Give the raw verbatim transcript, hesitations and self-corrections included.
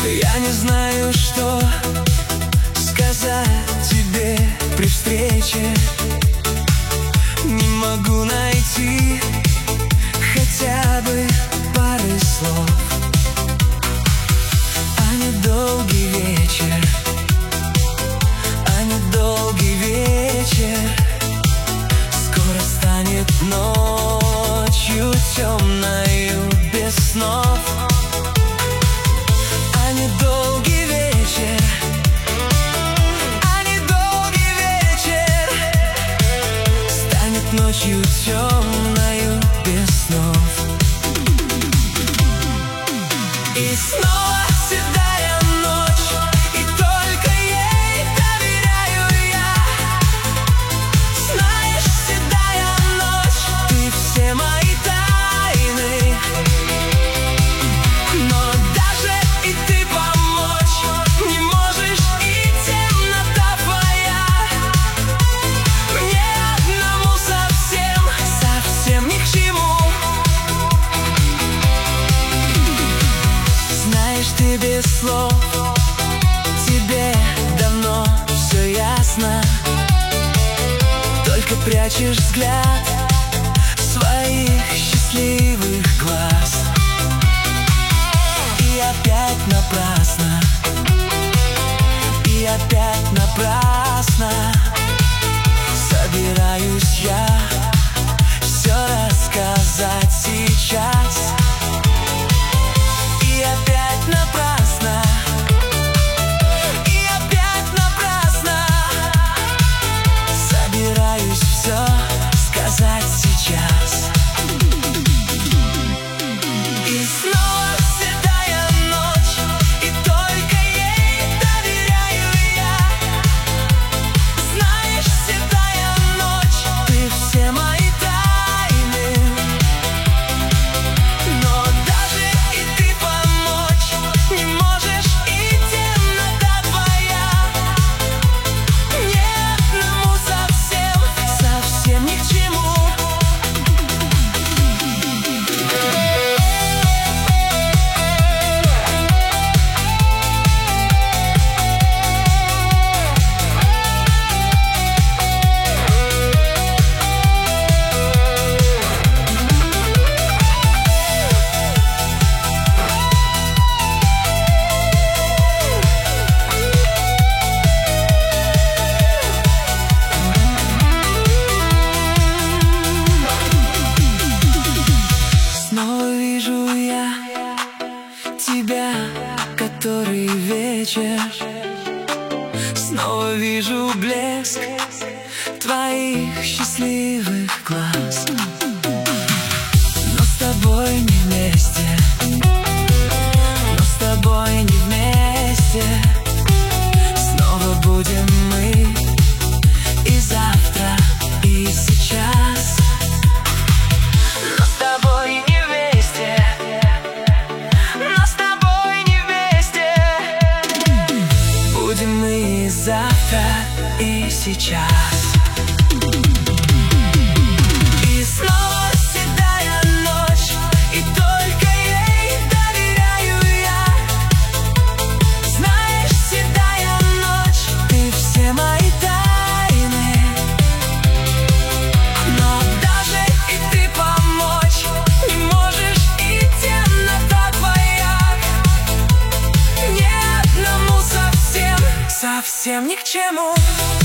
Я не знаю, что сказать тебе при встрече. Не могу найти хотя бы пары слов. А недолгий вечер, а недолгий вечер скоро станет ночью темною без снов. А недолгий вечер, а недолгий вечер станет ночью темною без снов. И снова седая ночь, и только ей доверяю я. Знаешь, седая ночь, ты все мои тайны. Но даже и ты помочь не можешь, и темнота твоя мне одному совсем, совсем ни к чему. Знаешь, ты без слов, тебе давно все ясно. Только прячешь взгляд своих счастливых глаз. И опять напрасно, и опять напрасно собираюсь я все рассказать сейчас. И опять напрасно, и опять напрасно собираюсь все сказать сейчас. И снова седая ночь, и только ей доверяю я. Знаешь, седая ночь, ты все мои тайны. Но даже и ты помочь не можешь, и темнота твоя мне одному совсем, совсем ни к чему. Снова вижу я тебя, который вечер. Снова вижу блеск твоих счастливых глаз. Но с тобой не вместе, но с тобой не вместе. Снова будем мы и завтра, и сейчас. Но с тобой не вместе, но с тобой не вместе. Будем мы и завтра, и сейчас. И снова седая ночь, и только ей доверяю я. Знаешь, седая ночь, ты все мои тайны. Но даже и ты помочь не можешь, и темнота твоя мне одному совсем, совсем ни к чему.